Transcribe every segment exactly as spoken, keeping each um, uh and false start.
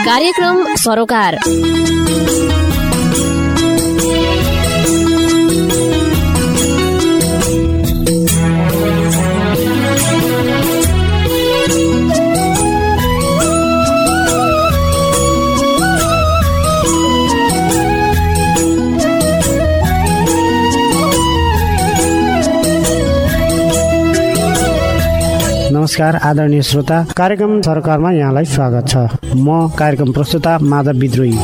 कार्यक्रम सरोकार। नमस्कार आदरणीय श्रोता, कार्यक्रम सरकारमा यहाँलाई स्वागत छ। म कार्यक्रम प्रस्तुता माधव विद्रोही।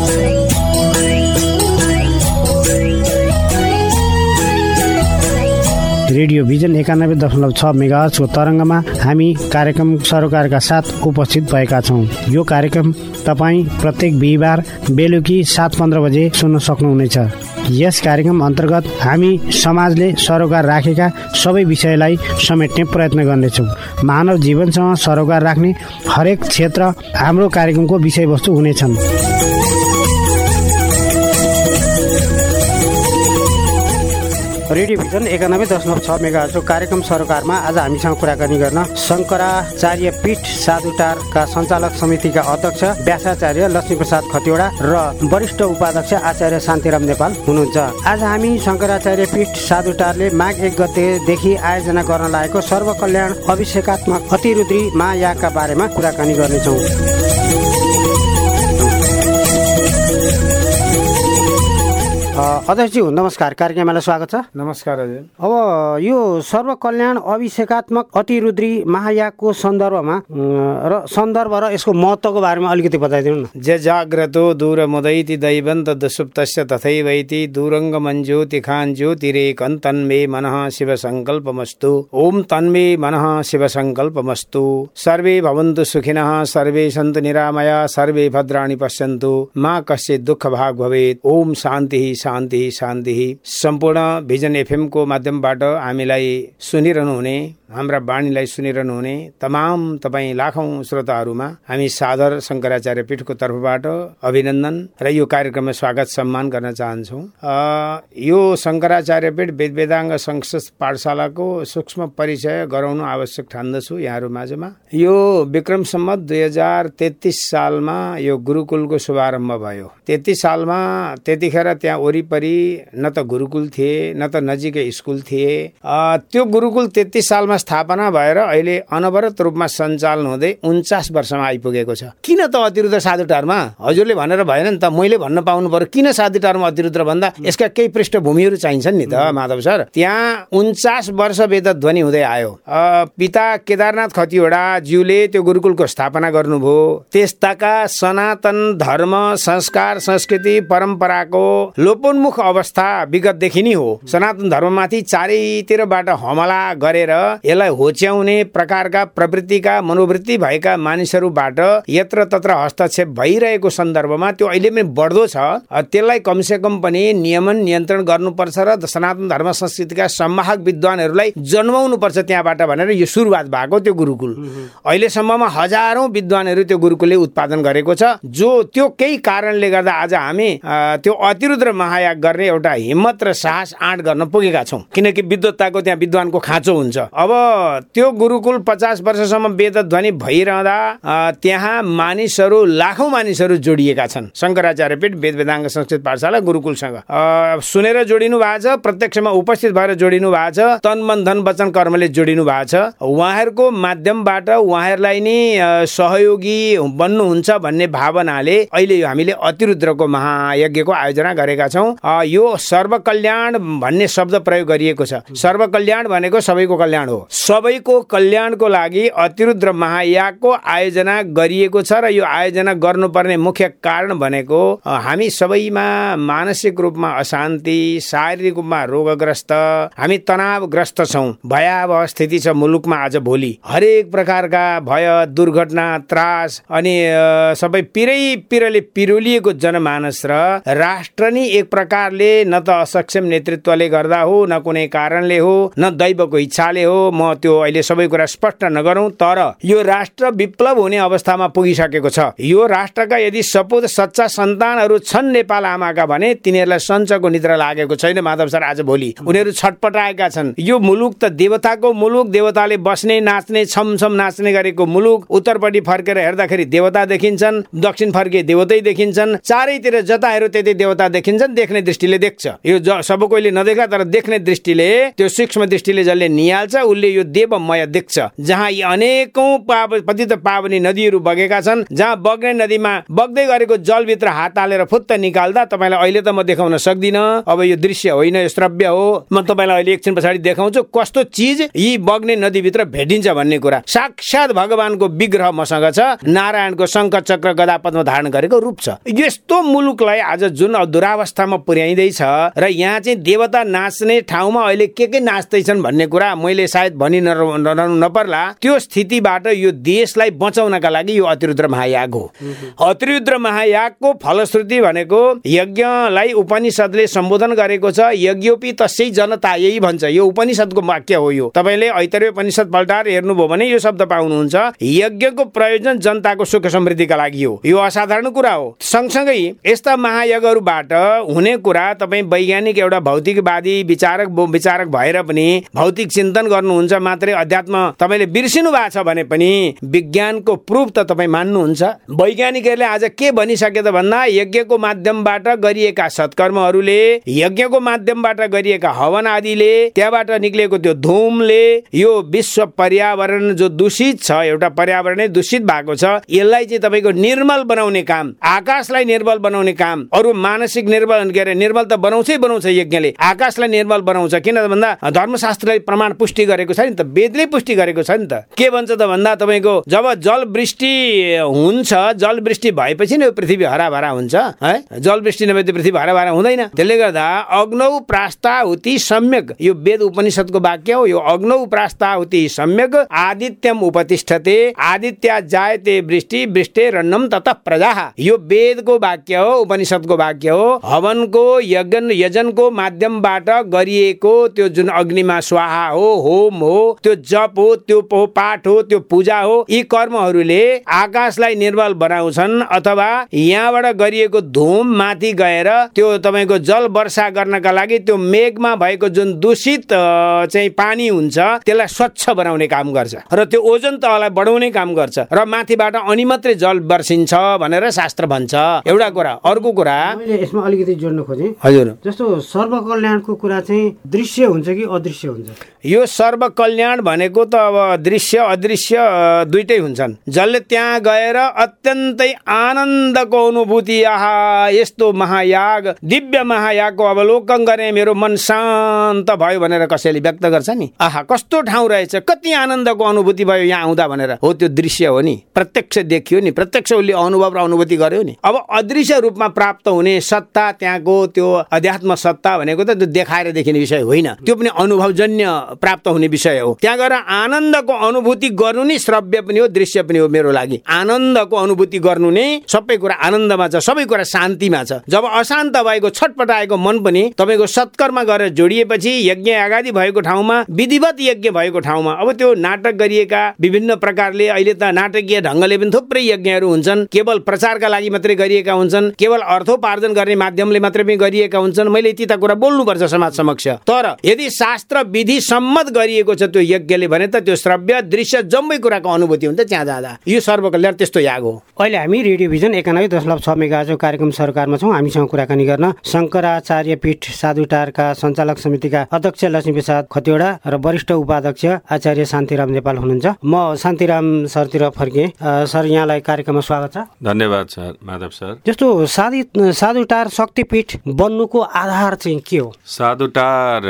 रेडियो भिजन एकानब्बे दशमलव छ मेगाहर्जको तरङ्गमा हामी कार्यक्रम सरोकारका साथ उपस्थित भएका छौँ। यो कार्यक्रम तपाईँ प्रत्येक बिहिबार बेलुकी सात पन्ध्र बजे सुन्न सक्नुहुनेछ। यस कार्यक्रम अन्तर्गत हामी समाजले सरोकार राखेका सबै विषयलाई समेट्ने प्रयत्न गर्नेछौँ। मानव जीवनसँग सरोकार राख्ने हरेक क्षेत्र हाम्रो कार्यक्रमको विषयवस्तु हुनेछन्। रेडियो भिजन एकानब्बे दशमलव छ मेगाहर्जको कार्यक्रम सरोकारमा आज हामीसँग कुराकानी गर्न शङ्कराचार्य पीठ साधुटारका सञ्चालक समितिका अध्यक्ष व्यासाचार्य लक्ष्मीप्रसाद खतिवडा र वरिष्ठ उपाध्यक्ष आचार्य शान्तिराम नेपाल हुनुहुन्छ। आज हामी शङ्कराचार्य पीठ साधुटारले माघ एक गतेदेखि आयोजना गर्न लागेको सर्वकल्याण अभिषेकात्मक अतिरुद्री महायागका बारेमा कुराकानी गर्नेछौँ। अध्यक्षज्यू नमस्कार, कार्यक्रमलाई स्वागत छ। नमस्कार हजुर। अब यो सर्वकल्याण अभिषेकात्मक अतिरुद्री महायागको सन्दर्भमा र सन्दर्भ र यसको महत्त्वको बारेमा अलिकति बताइदिनु न। जे जाग्रतो दूरमुदैति दैवन्त दुसुप्तस्य तथैवैति दूरङ्ग मञ्ज्योति खान ज्योतिरेकं तन्मे मनः शिव सङ्कल्पमस्तु। ओम तन्मे मनः शिव सङ्कल्पमस्तु। सर्वे भवन्तु सुखिनः, सर्वे सन्तु निरामया, सर्वे भद्राणि पश्यन्तु, मा कश्चित् दुःख भाग भवेत्। ओम शान्ति शान्ति शान्ति। सम्पूर्ण भिजन एफएम को माध्यमबाट हामीलाई सुनिरहनु हुने, हाम्रा बाणीलाई सुनिरहनु हुने तमाम तपाईँ लाखौं श्रोताहरूमा हामी सादर शङ्कराचार्य पीठको तर्फबाट अभिनन्दन र यो कार्यक्रममा स्वागत सम्मान गर्न चाहन्छौँ। यो शङ्कराचार्य पीठ वेद वेदाङ्ग संस्कृत पाठशालाको सूक्ष्म परिचय गराउनु आवश्यक ठान्दछु यहाँहरू माझमा। यो विक्रम सम्मत दुई हजार तेत्तिस सालमा यो गुरुकुलको शुभारम्भ भयो। तेत्तिस सालमा त्यतिखेर त्यहाँ वरिपरि न त गुरुकुल थिए न त नजिकै स्कुल थिए। त्यो गुरुकुल तेत्तिस सालमा स्थापना भएर अहिले अनवरत रूपमा सञ्चालन हुँदै उन्चास वर्षमा आइपुगेको छ। किन त अतिरुद्र साधुटारमा हजुरले भनेर भएन नि त, मैले भन्न पाउनु पर्यो किन साधुटारमा अतिरुद्र भन्दा यसका केही पृष्ठभूमिहरू चाहिन्छन् नि त माधव सर। त्यहाँ उन्चास वर्ष वेदध्वनि हुँदै आयो। पिता केदारनाथ खतिवडा ज्यूले त्यो गुरुकुलको स्थापना गर्नुभयो। त्यस्ताका सनातन धर्म संस्कार संस्कृति परम्पराको लोपोन्मुख अवस्था विगतदेखि नै हो। सनातन धर्ममाथि चारैतिरबाट हमला गरेर यसलाई होच्याउने प्रकारका प्रवृत्तिका मनोवृत्ति भएका मानिसहरूबाट यत्र तत्र हस्तक्षेप भइरहेको सन्दर्भमा त्यो अहिले पनि बढ्दो छ। त्यसलाई कमसे कम पनि नियमन नियन्त्रण गर्नुपर्छ र सनातन धर्म संस्कृतिका सम्वाहक विद्वानहरूलाई जन्माउनु पर्छ त्यहाँबाट भनेर यो सुरुवात भएको त्यो गुरुकुल। अहिलेसम्ममा हजारौं विद्वानहरू त्यो गुरुकुलले उत्पादन गरेको छ। जो त्यो केही कारणले गर्दा आज हामी त्यो अतिरुद्र महायाग गर्ने एउटा हिम्मत र साहस आँट गर्न पुगेका छौँ, किनकि विद्वत्ताको त्यहाँ विद्वानको खाँचो हुन्छ। अब त्यो गुरुकुल पचास वर्षसम्म वेदध्वनि भइरहँदा त्यहाँ मानिसहरू लाखौं मानिसहरू जोडिएका छन्। शङ्कराचार्य पीठ वेद वेदाङ्ग संस्कृत पाठशाला गुरुकुलसँग सुनेर जोडिनु भएको छ, प्रत्यक्षमा उपस्थित भएर जोडिनु भएको छ, तन मन धन वचन कर्मले जोडिनु भएको छ। उहाँहरूको माध्यमबाट उहाँहरूलाई नै सहयोगी बन्नुहुन्छ भन्ने भावनाले अहिले हामीले अतिरुद्रको महायज्ञको आयोजना गरेका छौँ। यो सर्वकल्याण भन्ने शब्द प्रयोग गरिएको छ। सर्वकल्याण भनेको सबैको कल्याण हो। सबैको कल्याणको लागि अतिरुद्र महायागको आयोजना गरिएको छ र यो आयोजना गर्नुपर्ने मुख्य कारण भनेको हामी सबैमा मानसिक रूपमा अशान्ति, शारीरिक रूपमा रोगग्रस्त, हामी तनावग्रस्त छौँ। भयावह स्थिति छ मुलुकमा आज भोलि। हरेक प्रकारका भय, दुर्घटना, त्रास अनि सबै पिरै पिरले पिरोलिएको जनमानस र राष्ट्र नै एक प्रकारले न त असक्षम नेतृत्वले गर्दा हो, न कुनै कारणले हो, न दैवको इच्छाले हो, म त्यो अहिले सबै कुरा स्पष्ट नगरौँ, तर यो राष्ट्र विप्लव हुने अवस्थामा पुगिसकेको छ। यो राष्ट्रका यदि सपुत सच्चा सन्तानहरू छन् नेपाल आमाका भने तिनीहरूलाई सञ्चको निद्रा लागेको छैन माधव सर। आज भोलि उनीहरू छटपटाएका छन्। यो मुलुक त देवताको मुलुक, देवताले बस्ने नाच्ने छमछम नाच्ने गरेको मुलुक। उत्तरपट्टि फर्केर हेर्दाखेरि देवता देखिन्छन्, दक्षिण फर्के देवतै देखिन्छन्, चारैतिर जता हेर्यो त्यतै देवता देखिन्छन्। देख्ने दृष्टिले देख्छ, यो सब कोहीले नदेख्ला, तर देख्ने दृष्टिले, त्यो सूक्ष्म दृष्टिले जसले निहाल्छ उसले यो देवमय देख्छ। जहाँ यी अनेकौं पाव पतित पावनी नदीहरू बगेका छन्, जहाँ बग्ने नदीमा बग्दै गरेको जलभित्र हात हालेर फुत्त निकाल्दा तपाईँलाई अहिले त म देखाउन सक्दिनँ। अब यो दृश्य होइन, यो श्रव्य हो। म तपाईँलाई अहिले एकछिन पछाडि देखाउँछु कस्तो चिज यी बग्ने नदीभित्र भेटिन्छ भन्ने कुरा। साक्षात भगवानको विग्रह मसँग छ, नारायणको शङ्ख चक्र गदा पद्म धारण गरेको रूप छ। यस्तो मुलुकलाई आज जुन दुरावस्थामा पुर्याइँदैछ र यहाँ चाहिँ देवता नाच्ने ठाउँमा अहिले के के नाच्दैछन् भन्ने कुरा मैले सायद भनि नरहनु नपर्ला। त्यो स्थितिबाट यो देशलाई बचाउनका लागि यो अतिरुद्र महायाग हो। अतिरुद्र महायागको फलश्रुति भनेको यज्ञलाई उपनिषदले सम्बोधन गरेको छ। यज्ञोपि तस्यै जनता, यही भन्छ, यो उपनिषदको वाक्य हो। यो तपाईँले ऐतरेय उपनिषद पल्टाएर हेर्नुभयो भने यो शब्द पाउनुहुन्छ। यज्ञको प्रयोजन जनताको सुख समृद्धिका लागि हो। यो असाधारण कुरा हो। सँगसँगै यस्ता महायज्ञहरूबाट हुने कुरा तपाईँ वैज्ञानिक एउटा भौतिकवादी विचारक विचारक भएर पनि भौतिक चिन्तन गर्नुहुन्छ मात्रै अध्यात्म तपाईँले बिर्सिनु भएको छ भने पनि विज्ञानको प्रुफ त तपाईँ मान्नुहुन्छ। वैज्ञानिकहरूले आज के भनिसके त भन्दा यज्ञको माध्यमबाट गरिएका सत्कर्महरूले, यज्ञको माध्यमबाट गरिएका हवन आदिले, त्यहाँबाट निक्लेको त्यो धुमले यो विश्व पर्यावरण जो दूषित छ, एउटा पर्यावरणै दूषित भएको छ, यसलाई चाहिँ तपाईँको निर्मल बनाउने काम, आकाशलाई निर्मल बनाउने काम, अरू मानसिक निर्मल के अरे निर्मल त बनाउँछै बनाउँछ यज्ञले, आकाशलाई निर्मल बनाउँछ। किन भन्दा धर्मशास्त्रले प्रमाण पुष्टि गरेको छ नि त, वेदले पुष्टि गरेको छ नि त। के भन्छ त भन्दा तपाईँको जब जल वृष्टि हुन्छ, जल वृष्टि भएपछि नै पृथ्वी हराभरा हुन्छ है। जल वृष्टि नभए त्यो पृथ्वी हराभरा हुँदैन। त्यसले गर्दा अग्नौ प्रास्ताहुति सम्यक, यो वेद उपनिषदको वाक्य हो। यो अग्नौ प्रास्ताहुति सम्यक आदित्यम उपतिष्ठते आदित्या जायते वृष्टि वृष्टिरन्नम ततः प्रजाः। यो वेदको वाक्य हो, उपनिषदको वाक्य हो। हवनको यज्ञ यजनको माध्यमबाट गरिएको त्यो जुन अग्निमा स्वाहा हो, होम हो, त्यो जप हो, त्यो पाठ हो, त्यो पूजा हो, यी कर्महरूले आकाशलाई निर्मल बनाउँछन्। अथवा यहाँबाट गरिएको धुम माथि गएर त्यो तपाईँको जल वर्षा गर्नका लागि त्यो मेघमा भएको जुन दूषित चाहिँ पानी हुन्छ त्यसलाई स्वच्छ बनाउने काम गर्छ र त्यो ओजन तहलाई बढाउने काम गर्छ र माथिबाट अनि मात्रै जल वर्षिन्छ भनेर शास्त्र भन्छ। एउटा कुरा। अर्को कुरा मैले यसमा अलिकति जोड्न खोजेँ। हजुर, जस्तो सर्वकल्याणको कुरा चाहिँ दृश्य हुन्छ कि अदृश्य हुन्छ? यो सर्वकल्याण भनेको त अब दृश्य अदृश्य दुइटै हुन्छन्। जसले त्यहाँ गएर अत्यन्तै आनन्दको अनुभूति, आहा यस्तो महायाग, दिव्य महायागको अवलोकन गरे मेरो मन शान्त भयो भनेर कसैले व्यक्त गर्छ नि, आहा कस्तो ठाउँ रहेछ, कति आनन्दको अनुभूति भयो यहाँ आउँदा भनेर, हो त्यो दृश्य हो नि, प्रत्यक्ष देखियो नि, प्रत्यक्ष उसले अनुभव र अनुभूति गर्यो नि। अब अदृश्य रूपमा प्राप्त हुने सत्ता, त्यहाँको त्यो अध्यात्म सत्ता भनेको त त्यो देखाएर देखिने विषय होइन, त्यो पनि अनुभवजन्य प्राप्त हुने विषय हो। त्यहाँ गएर आनन्दको अनुभूति गर्नु नि श्रव्य पनि हो, दृश्य पनि हो। मेरो लागि आनन्दको अनुभूति गर्नु नै सबै कुरा आनन्दमा छ, सबै कुरा शान्तिमा छ। जब अशान्त भएको छटपटाएको मन पनि तपाईँको सत्कर्म गरेर जोडिएपछि, यज्ञ आगादी भएको ठाउँमा, विधिवत यज्ञ भएको ठाउँमा, अब त्यो नाटक गरिएका विभिन्न प्रकारले अहिले त नाटकीय ढङ्गले पनि थुप्रै यज्ञहरू हुन्छन्, केवल प्रचारका लागि मात्रै गरिएका हुन्छन्, केवल अर्थोपार्जन गर्ने माध्यमले मात्रै पनि गरिएका हुन्छन्। मैले यति त कुरा बोल्नुपर्छ समाज समक्ष। तर यदि शास्त्र विधि सम्मत गरिएको छ त्यो यज्ञले भने त त्यो श्रव्य दृश्य जम्मै कुराको अनुभूति हुन्छ त्यहाँ जाँदा। यो सर्वकल्याण त्यस्तो याग हो। अहिले हामी रेडियो भिजन एकानब्बे दशमलव छ मेगाहर्जको कार्यक्रम सरकारमा छौँ। हामीसँग कुराकानी गर्न शङ्कराचार्य पीठ साधुटारका सञ्चालक समितिका अध्यक्ष लक्ष्मी प्रसाद खतिवडा र वरिष्ठ उपाध्यक्ष आचार्य शान्तिराम नेपाल हुनुहुन्छ। म शान्तिराम सरतिर फर्केँ। सर, यहाँलाई कार्यक्रममा स्वागत छ। धन्यवाद सर, माधव सर। जस्तो साधु साधुटार शक्तिपीठ बन्नुको आधार चाहिँ के हो? साधुटार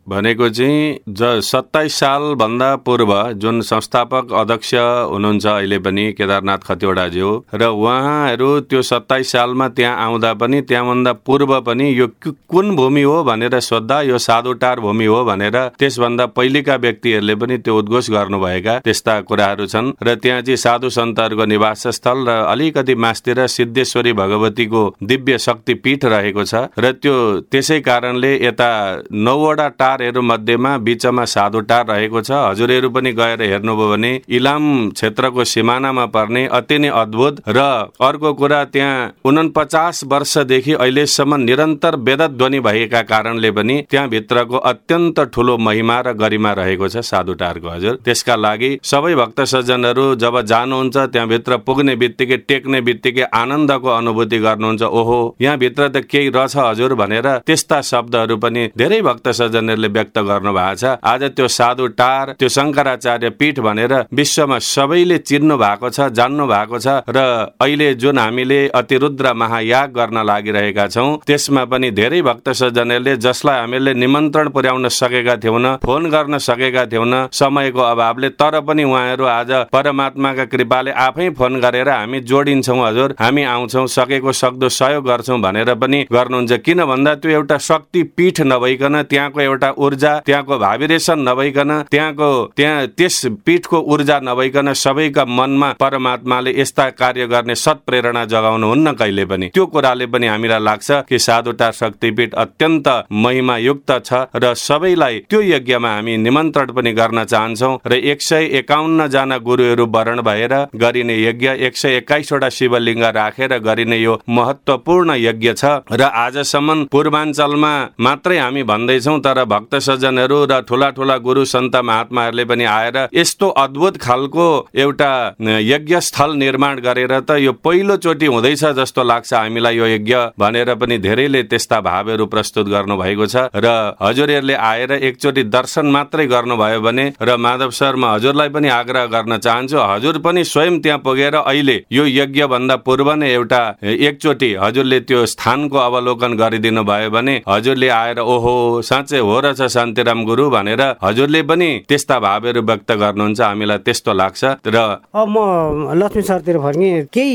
भनेको चाहिँ ज सत्ताइस सालभन्दा पूर्व जुन संस्थापक अध्यक्ष हुनुहुन्छ अहिले पनि केदारनाथ खतिवडाज्यू, र उहाँहरू त्यो सत्ताइस सालमा त्यहाँ आउँदा पनि त्यहाँभन्दा पूर्व पनि यो कुन भूमि हो भनेर सोद्धा यो साधुटार भूमि हो भनेर त्यसभन्दा पहिलेका व्यक्तिहरूले पनि त्यो उद्घोष गर्नुभएका त्यस्ता कुराहरू छन्। र त्यहाँ चाहिँ साधु सन्तहरूको निवास स्थल र अलिकति मास्तिर सिद्धेश्वरी भगवतीको दिव्य शक्ति पीठ रहेको छ। र त्यो त्यसै कारणले यता नौवटा टारहरू मध्येमा बिचमा साधुटार रहेको छ। हजुरहरू पनि गएर हेर्नुभयो भने इलाम क्षेत्रको सिमानामा पर्ने अति नै अद्भुत। र अर्को कुरा त्यहाँ उनपचास वर्षदेखि अहिलेसम्म निरन्तर वेदध्वनि भएका कारणले पनि त्यहाँ भित्रको अत्यन्त ठुलो महिमा र गरिमा रहेको छ साधुटारको। हजुर त्यसका लागि सबै भक्त सज्जनहरू जब जानुहुन्छ त्यहाँभित्र पुग्ने बित्तिकै टेक्ने बित्तिकै आनन्दको अनुभूति गर्नुहुन्छ। ओहो यहाँ भित्र त केही रहेछ हजुर भनेर त्यस्ता शब्दहरू पनि धेरै भक्त सज्जनहरूले व्यक्त गर्नु भएको छ। आज त्यो साधुटार त्यो शङ्कराचार्य पीठ भनेर विश्वमा सबैले चिन्नु भएको छ, जान्नु भएको छ। र अहिले जुन हामीले अतिरुद्र महायाग गर्न लागिरहेका छौँ त्यसमा पनि धेरै भक्त सज्जनहरूले जसलाई हामीले निमन्त्रण पुर्याउन सकेका थियौँ, फोन गर्न सकेका थियौँ समयको अभावले, तर पनि उहाँहरू आज परमात्माका कृपाले आफै फोन गरेर हामी जोडिन्छौँ हजुर, हामी आउँछौँ, सकेको सक्दो सहयोग गर्छौँ भनेर पनि गर्नुहुन्छ। किन भन्दा त्यो एउटा शक्ति पीठ नभइकन, त्यहाँको एउटा ऊर्जा, त्यहाँको भाइब्रेसन नभइकन, त्यहाँको त्यहाँ त्यस पीठको ऊर्जा नभइकन सबैका मनमा परमात्माले यस्ता कार्य गर्ने सत्प्रेरणा जगाउनुहुन्न कहिले पनि। त्यो कुराले पनि हामीलाई लाग्छ कि साधुटार शक्तिपीठ अत्यन्त महिमायुक्त छ र सबैलाई त्यो यज्ञमा हामी निमन्त्रण पनि गर्न चाहन्छौँ। र एक सय एकाउन्न जना गुरुहरू वरण भएर गरिने यज्ञ, एक सय एक्काइसवटा शिवलिङ्ग राखेर गरिने यो महत्त्वपूर्ण यज्ञ छ। र आजसम्म पूर्वाञ्चलमा मात्रै हामी भन्दैछौँ, तर भक्त सज्जनहरू र ठुला ठुला गुरु सन्त महात्माहरूले पनि आएर यस्तो अद्भुत खालको एउटा यज्ञ स्थल निर्माण गरेर त यो पहिलोचोटि हुँदैछ जस्तो लाग्छ हामीलाई यो यज्ञ भनेर पनि धेरैले त्यस्ता भावहरू प्रस्तुत गर्नु भएको छ। र हजुरहरूले आएर एकचोटि दर्शन मात्रै गर्नुभयो भने, र माधव सर म हजुरलाई पनि आग्रह गर्न चाहन्छु, हजुर पनि स्वयं त्यहाँ पुगेर अहिले यो यज्ञ भन्दा पूर्व नै एउटा एकचोटि हजुरले त्यो स्थानको अवलोकन गरिदिनु भयो भने हजुरले आएर ओहो साँच्चै हो रहेछ शान्तिराम गुरु भनेर हजुरले पनि त्यस्ता भावहरू व्यक्त गर्नुहुन्छ। हामीलाई त्यस्तो लाग्छ। र अब म लक्ष्मी सरतिर फर्केँ, केही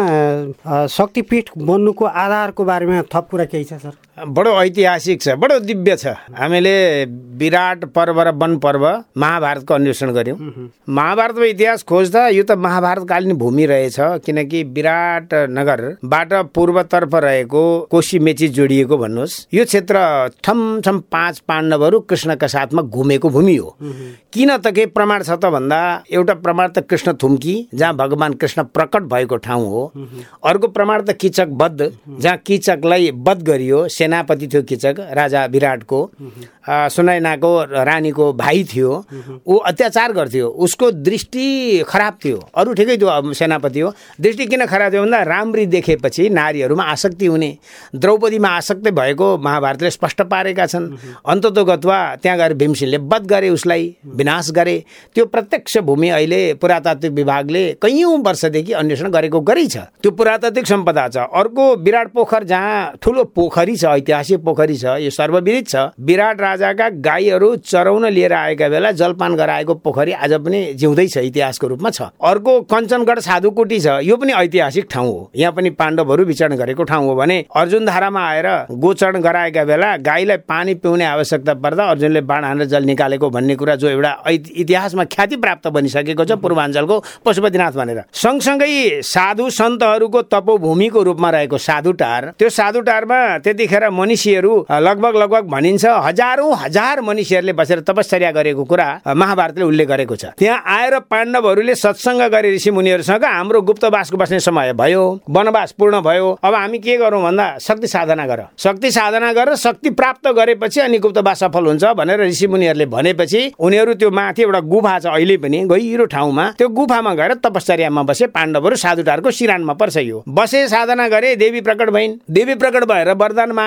यसमा शक्तिपीठ बन्नुको आधारको बारेमा थप कुरा केही छ सर? बडो ऐतिहासिक छ, बडो दिव्य छ। हामीले विराट पर्व र वन पर्व महाभारतको अन्वेषण गर्यौँ। महाभारतको इतिहास खोज्दा यो त महाभारतकालीन भूमि रहेछ, किनकि विराट नगरबाट पूर्वतर्फ रहेको कोशी मेची जोडिएको भन्नुहोस् यो क्षेत्र ठमठम पाँच पाण्डवहरू कृष्णका साथमा घुमेको भूमि हो। किन त के प्रमाण छ त भन्दा एउटा प्रमाण त कृष्ण थुम्की जहाँ भगवान कृष्ण प्रकट भएको ठाउँ हो। अर्को प्रमाण त किचक वध जहाँ किचकलाई वध गरियो। सेनापति थियो किचक, राजा विराटको, सुनैनाको रानीको भाइ थियो। ऊ अत्याचार गर्थ्यो, उसको दृष्टि खराब थियो। अरू ठिकै थियो, सेनापति हो। दृष्टि किन खराब थियो भन्दा राम्री देखेपछि नारीहरूमा आसक्ति हुने, द्रौपदीमा आसक्ति भएको महाभारतले स्पष्ट पारेका छन्। अन्ततोगत्वा त्यहाँ गएर भीमसेनले वध गरे, उसलाई विनाश गरे। त्यो प्रत्यक्ष भूमि अहिले पुरातात्विक विभागले कैयौँ वर्षदेखि अन्वेषण गरेको गरी छ। त्यो पुरातात्विक सम्पदा छ। अर्को विराट पोखर जहाँ ठुलो पोखरी छ, ऐतिहासिक पोखरी छ, यो सर्वविदित छ। विराट राजाका गाईहरू चराउन लिएर आएका बेला जलपान गराएको पोखरी आज पनि जिउँदै छ, इतिहासको रूपमा छ। अर्को कञ्चनगढ साधुकुटी छ, यो पनि ऐतिहासिक ठाउँ हो। यहाँ पनि पाण्डवहरू विचरण गरेको ठाउँ हो। भने अर्जुन धारामा आएर गोचरण गराएका बेला गाईलाई पानी पिउने आवश्यकता पर्दा अर्जुनले बाण हानेर जल निकालेको भन्ने कुरा जो एउटा इतिहासमा ख्याति प्राप्त बनिसकेको छ पूर्वाञ्चलको पशुपतिनाथ भनेर। सँगसँगै साधु सन्तहरूको तपोभूमिको रूपमा रहेको साधुटार, त्यो साधुटारमा त्यतिखेर मनिषीहरू लगभग लगभग भनिन्छ हजारौं हजार मनिषीहरूले बसेर तपस्या गरेको कुरा महाभारतले उल्लेख गरेको छ। त्यहाँ आएर पाण्डवहरूले सत्सङ्ग गरे ऋषि मुनिहरूसँग, हाम्रो गुप्तवासको बस्ने समय भयो, वनवास पूर्ण भयो, अब हामी के गरौँ भन्दा शक्ति साधना गर, शक्ति साधना गरेर शक्ति प्राप्त गरेपछि अनि गुप्तवास सफल हुन्छ भनेर ऋषि मुनिहरूले भनेपछि उनीहरू त्यो माथि एउटा गुफा छ अहिले पनि गहिरो ठाउँमा, त्यो गुफामा गएर तपस्यामा बसे। पाण्डवहरू साधुटारको सिरानमा पर्छ यो। बसे, साधना गरे, देवी प्रकट भइन्। देवी प्रकट भएर वरदान माग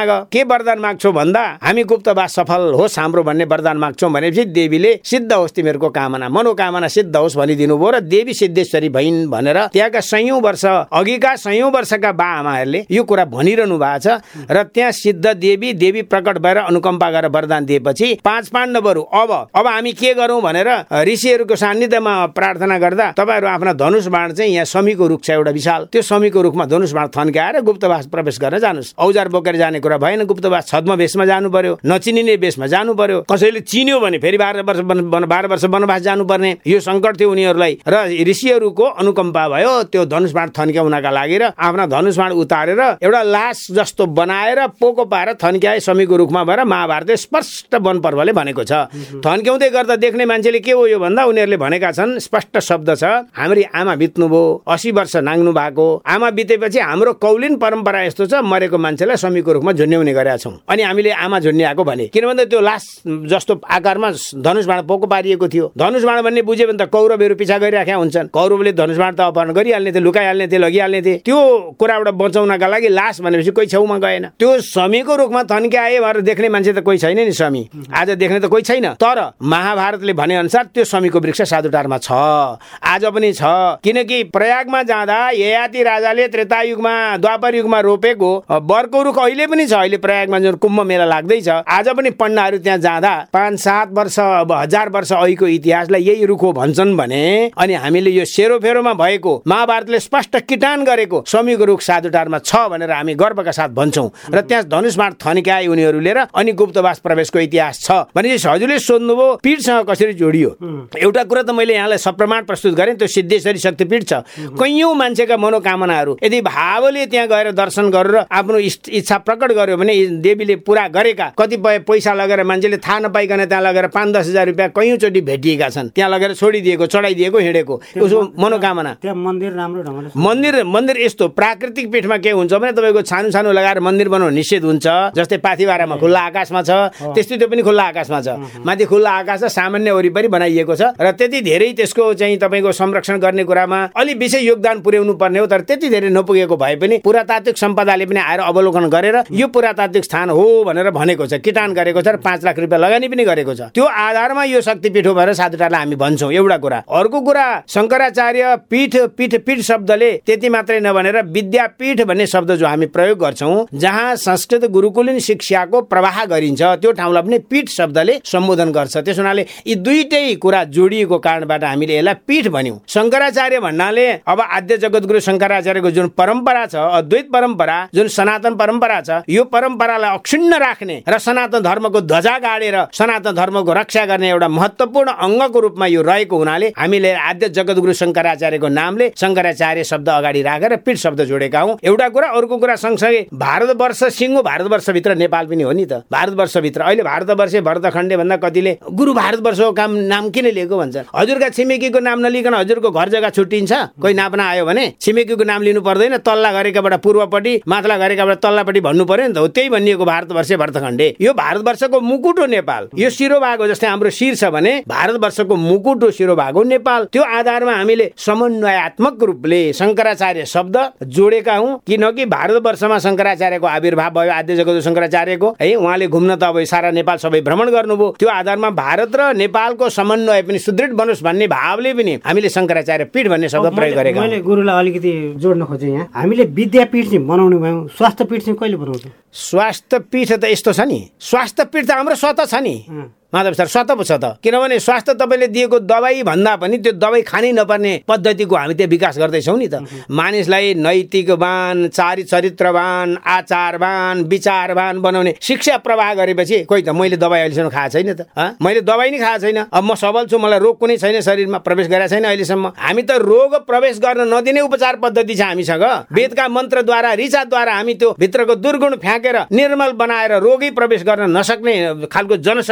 माग। के वरदान माग्छौ भन्दा हामी गुप्तवास सफल होस् हाम्रो भन्ने वरदान माग्छौँ भनेपछि देवीले सिद्ध होस् तिमीहरूको कामना, मनोकामना सिद्ध होस् भनिदिनु भयो र देवी सिद्धेश्वरी भइन् भनेर त्यहाँका सयौं वर्ष अघिका सयौं वर्षका बा आमाहरूले यो कुरा भनिरहनु भएको छ। र त्यहाँ सिद्ध देवी देवी प्रकट भएर अनुकम्पा गरेर वरदान दिएपछि पाँच पाण्डवहरू अब अब हामी के गरौँ भनेर ऋषिहरूको सान्निध्यमा प्रार्थना गर्दा तपाईँहरू आफ्ना धनुष बाण चाहिँ यहाँ शमीको रुख छ एउटा विशाल, त्यो शमीको रुखमा धनुष बाण थन्काएर गुप्तवास प्रवेश गरेर जानुहोस्। औजार बोकेर जाने कुरा भएन, गुप्तवास छद्म भेषमा जानु पर्यो, नचिनिने भेषमा जानु पर्यो। कसैले चिन्यो भने फेरि बाह्र वर्ष बाह्र वर्ष वनवास जानुपर्ने यो सङ्कट थियो उनीहरूलाई। र ऋषिहरूको अनुकम्पा भयो, त्यो धनुष बाण थन्क्याउनका लागि र आफ्ना धनुष बाण उतारेर एउटा लास जस्तो बनाएर पोको पाएर थन्क्याए शमीको रुखमा भएर महाभारतले स्पष्ट वन पर्वले भनेको छ। थन्क्याउँदै गर्दा देख्ने मान्छेले के हो यो भन्दा उनीहरूले भनेका छन्, स्पष्ट शब्द छ, हाम्री आमा बित्नुभयो, अस्सी वर्ष नाग्नु भएको, आमा बितेपछि हाम्रो कौलिन परम्परा यस्तो छ मरेको मान्छेलाई शमीको रुखमा झुन्ड्याउने गरेका छौँ अनि हामीले आमा झुन्ड्याएको भने। किन भन्दा त्यो लास जस्तो आकारमा धनुष बाण पोको पारिएको थियो। धनुष बाण भन्ने बुझ्यो भने त कौरवहरू पिछा गरिराखेका हुन्छन्, कौरवले धनुष बाण त अपहरण गरिहाल्ने थिए, लुकाइहाल्ने थिए, लगिहाल्ने थिए। त्यो कुराबाट बचाउनका लागि लास भनेपछि कोही छेउमा गएन, त्यो शमीको रुखमा थन्क्याए भनेर देख्ने मान्छे त कोही छैन नि, शमी आज देख्ने त कोही छैन। तर महाभारतले भने अनुसार त्यो शमीको वृक्ष साधुटारमा छ, आज पनि छ। किनकि प्रयागमा जाँदा ययाति राजाले त्रेता युगमा द्वापर युगमा रोपेको बरको रुख अहिले पनि छ। अहिले प्रयागमा जुन कुम्भ मेला लाग्दैछ आज पनि पण्डाहरू त्यहाँ जाँदा पाँच सात वर्ष अब हजार वर्ष अघिको इतिहासलाई यही रुख हो भन्छन् भने अनि हामीले यो सेरोफेरोमा भएको महाभारतले स्पष्ट किटान गरेको शमीको रुख साधुटारमा छ भनेर हामी गर्वका साथ भन्छौँ। र त्यहाँ धनुष बाण थन्क्याए उनीहरूले र अनि गुप्तवास प्रवेशको इतिहास छ भने हजुरले सोध्नुभयो पीठसँग कसरी जोडियो। एउटा कुरा त मैले यहाँलाई सप्रमाण प्रस्तुत गरेँ, त्यो सिद्धेश्वरी शक्तिपीठ छ। कैयौँ मान्छेका मनोकामनाहरू यदि भावले त्यहाँ गएर दर्शन गरेर आफ्नो इच्छा प्रकट गर्यो भने देवीले पुरा गरेका कतिपय पैसा लगेर मान्छेले थाहा नपाइकन त्यहाँ लगेर पाँच दस हजार रुपियाँ कैयौँचोटि भेटिएका छन्, त्यहाँ लगेर छोडिदिएको चढाइदिएको हिँडेको उसको मनोकामना। मन्दिर राम्रो ढङ्गले मन्दिर मन्दिर यस्तो प्राकृतिक पीठमा के हुन्छ भने तपाईँको सानो सानो लगाएर मन्दिर बनाउनु निषेध हुन्छ। जस्तै पाथिबारामा खुल्ला आकाशमा छ त्यस्तै त्यो पनि खुल्ला आकाशमा छ, माथि खुल्ला आकाश छ, सामान्य वरिपरि बनाइएको छ र त्यति धेरै त्यसको चाहिँ तपाईँको संरक्षण गर्ने कुरामा अलि विशेष योगदान पुर्याउनु पर्ने हो। तर त्यति धेरै नपुगेको भए पनि पुरातात्विक सम्पदाले पनि आएर अवलोकन गरेर यो पुरातात्विक स्थान हो भनेर भनेको छ, किटान गरेको छ र पाँच लाख रुपियाँ लगानी पनि गरेको छ। त्यो आधारमा यो शक्तिपीठ हो भनेर साधुटालाई हामी भन्छौँ एउटा कुरा। अर्को कुरा शङ्कराचार्य पीठ पीठ पीठ शब्दले त्यति मात्रै नभनेर विद्यापीठ भन्ने शब्द जो हामी प्रयोग गर्छौँ जहाँ संस्कृत गुरुकुलीन शिक्षाको प्रवाह गरिन्छ त्यो ठाउँलाई पनि पीठ शब्दले सम्बोधन गर्छ। त्यस हुनाले यी दुईटै कुरा जोडिएको कारणबाट हामीले यसलाई पीठ भन्यौँ। शङ्कराचार्य भन्नाले अब आद्य जगद्गुरु शङ्कराचार्यको जुन परम्परा छ, अद्वैत परम्परा जुन सनातन परम्परा छ, यो परम्परालाई अक्षुण्ण राख्ने र सनातन धर्मको ध्वजा गाडेर सनातन धर्मको रक्षा गर्ने एउटा महत्त्वपूर्ण अङ्गको रूपमा यो रहेको हुनाले हामीले आद्य जगद्गुरु शङ्कराचार्यको नामले शङ्कराचार्य शब्द अगाडि राखेर पीठ शब्द जोडेका हौँ। एउटा कुरा। अर्को कुरा सँगसँगै भारतवर्ष सिङ्गो भारतवर्षभित्र नेपाल पनि हो नि त। भारतवर्षभित्र अहिले भारतवर्ष भरतखण्डे भन्दा कतिले गुरु भारतवर्षको काम नाम किन लिएको भन्छन्। हजुरका छिमेकीको नाम नलिकन हजुरको घर जग्गा छुट्टिन्छ। कोही नाप्न आयो भने छिमेकीको नाम लिनु पर्दैन, तल्ला गरेकाबाट पूर्वपट्टि माथला गरेकाबाट तल्लापट्टि भन्नु पर्यो नि त। हो त्यही भनिएको भारतवर्ष भरतखण्डे। यो भारतवर्षको मुकुट हो नेपाल, यो शिरोभाग हो। जस्तै हाम्रो शिर छ भने भारतवर्षको मुकुट हो, शिरोभाग हो नेपाल। त्यो आधारमा हामीले समन्वयात्मक रूपले शङ्कराचार्य शब्द जोडेका हौँ। किनकि भारतवर्षमा शङ्कराचार्यको आविर्भाव भयो, आद्य जगद्गुरु शङ्कराचार्यको है। उहाँले घुम्न त अब सारा नेपाल सबै भ्रमण गर्नुभयो। त्यो आधारमा भारत र नेपालको समन्वय पनि सुदृढ बनोस् भन्ने भावले पनि हामीले शङ्कराचार्य पीठ भन्ने शब्द प्रयोग गरेका। मैले गुरुलाई अलिकति जोड्न खोजेँ यहाँ। हामीले विद्यापीठ चाहिँ बनाउनु भयौँ, स्वास्थ्य पीठ चाहिँ कहिले बनाउँछौँ? स्वास्थ्य पीठ त यस्तो छ नि, स्वास्थ्य पीठ त हाम्रो स्वतः छ नि माधव सर, स्वतः पो छ त। किनभने स्वास्थ्य तपाईँले दिएको दबाई भन्दा पनि त्यो दबाई खानै नपर्ने पद्धतिको हामी त्यहाँ विकास गर्दैछौँ नि त। मानिसलाई नैतिकवान, चारि चरित्रवान, आचारवान, विचारवान बनाउने शिक्षा प्रवाह गरेपछि कोही त मैले दबाई अहिलेसम्म खाएको छैन त, मैले दबाई नै खाएको छैन। अब म सबल छु, मलाई रोग कुनै छैन, शरीरमा प्रवेश गरेको छैन अहिलेसम्म। हामी त रोग प्रवेश गर्न नदिने उपचार पद्धति छ हामीसँग। वेदका मन्त्रद्वारा, ऋचाद्वारा हामी त्यो भित्रको दुर्गुण फ्याँकेर निर्मल बनाएर रोगी प्रवेश गर्न नसक्ने खालको जनशक्ति निर्माण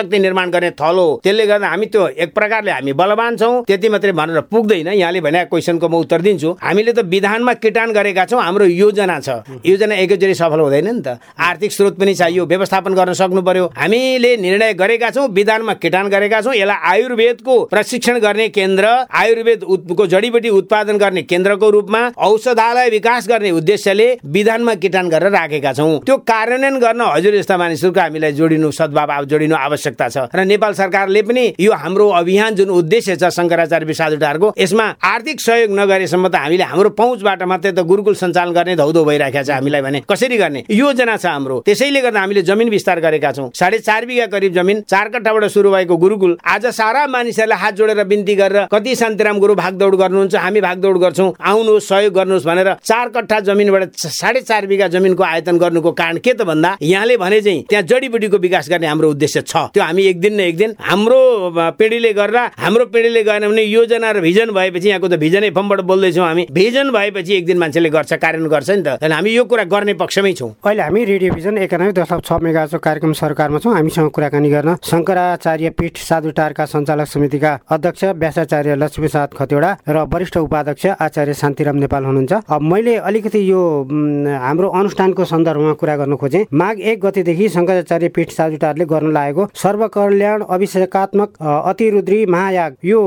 निर्माण गर्ने थलो हो। त्यसले गर्दा हामी त्यो एक प्रकारले हामी बलवान छौँ त्यति मात्रै भनेर पुग्दैन। यहाँले भनेको क्वेसनको म उत्तर दिन्छु। हामीले त विधानमा किटान गरेका छौँ, हाम्रो योजना छ। योजना एकैचोटि सफल हुँदैन नि त, आर्थिक स्रोत पनि चाहियो, व्यवस्थापन गर्न सक्नु पर्यो। हामीले निर्णय गरेका छौँ, विधानमा किटान गरेका छौँ, यसलाई आयुर्वेदको प्रशिक्षण गर्ने केन्द्र, आयुर्वेदको जडीबुटी उत्पादन गर्ने केन्द्रको रूपमा औषधालय विकास गर्ने उद्देश्यले विधानमा किटान गरेर राखेका छौँ। त्यो कार्यान्वयन गर्न हजुर जस्ता मानिसहरूको हामीलाई जोडिनु सद्भाव जोडिनु आवश्यकता छ। र नेपाल सरकारले पनि यो हाम्रो अभियान जुन उद्देश्य छ शंकराचार्य पीठ साधुटारको, यसमा आर्थिक सहयोग नगरेसम्म त हामीले हाम्रो पहुँचबाट मात्रै त गुरुकुल सञ्चालन गर्ने धौधौ भइराखेको छ। हामीलाई भने कसरी गर्ने योजना छ हाम्रो। त्यसैले गर्दा हामीले जमिन विस्तार गरेका छौँ। साढे चार बिघा करिब जमिन, चार कट्ठाबाट सुरु भएको गुरुकुल आज सारा मानिसहरूलाई हात जोडेर बिन्ती गरेर कति शान्तिराम गुरु भागदौड गर्नुहुन्छ, हामी भागदौड गर्छौँ, आउनुहोस् सहयोग गर्नुहोस् भनेर चार कट्ठा जमिनबाट साढे चार बिघा जमिनको आयतन गर्नुको कारण के त भन्दा यहाँले भने चाहिँ त्यहाँ जडीबुटीको विकास गर्ने हाम्रो उद्देश्य छ। त्यो हामी एक दिन न एक दिन हाम्रो पिँढीले गर्दा हाम्रो पिँढीले गरेन भने योजना र भिजन भएपछि, यहाँको त भिजन एफएमबाट बोल्दैछौँ हामी, भिजन भएपछि एक दिन मान्छेले गर्छ, कार्यान्वयन गर्छ नि त। हामी यो कुरा गर्ने पक्षमै छौँ। अहिले हामी रेडियो भिजन एकानब्बे दशमलव छ मेगाहर्जको कार्यक्रम सरकारमा छौँ। हामीसँग कुराकानी गर्न शंकराचार्य पीठ साधुटारका सञ्चालक समितिका अध्यक्ष व्यासाचार्य लक्ष्मीप्रसाद खतिवडा र वरिष्ठ उपाध्यक्ष आचार्य शान्तिराम नेपाल हुनुहुन्छ। अब मैले अलिकति यो हाम्रो अनुष्ठानको सन्दर्भमा कुरा गर्न खोजेँ। माघ एक गतेदेखि शंकराचार्य पीठ साधुटारले गर्न लागेको सर्वकल्याण अभिषेकात्मक अतिरुद्री महायाग, यो